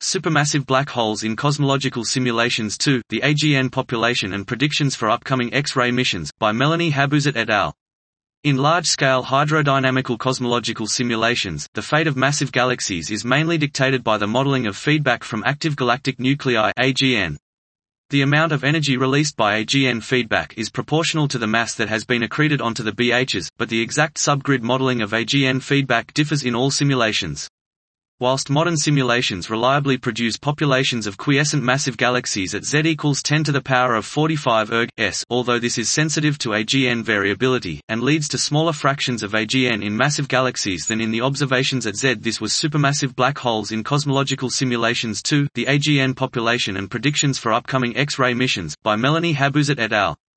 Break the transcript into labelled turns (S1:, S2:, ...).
S1: Supermassive Black Holes in Cosmological Simulations 2, The AGN Population and Predictions for Upcoming X-ray Missions, by Melanie Habuzet et al. In large-scale hydrodynamical cosmological simulations, the fate of massive galaxies is mainly dictated by the modeling of feedback from active galactic nuclei (AGN). The amount of energy released by AGN feedback is proportional to the mass that has been accreted onto the BHs, but the exact subgrid modeling of AGN feedback differs in all simulations. Whilst modern simulations reliably produce populations of quiescent massive galaxies at Z equals 10 to the power of 45 erg/s, although this is sensitive to AGN variability, and leads to smaller fractions of AGN in massive galaxies than in the observations at Z. This was Supermassive Black Holes in Cosmological Simulations 2, The AGN Population and Predictions for Upcoming X-ray Missions, by Melanie Habuzet et al.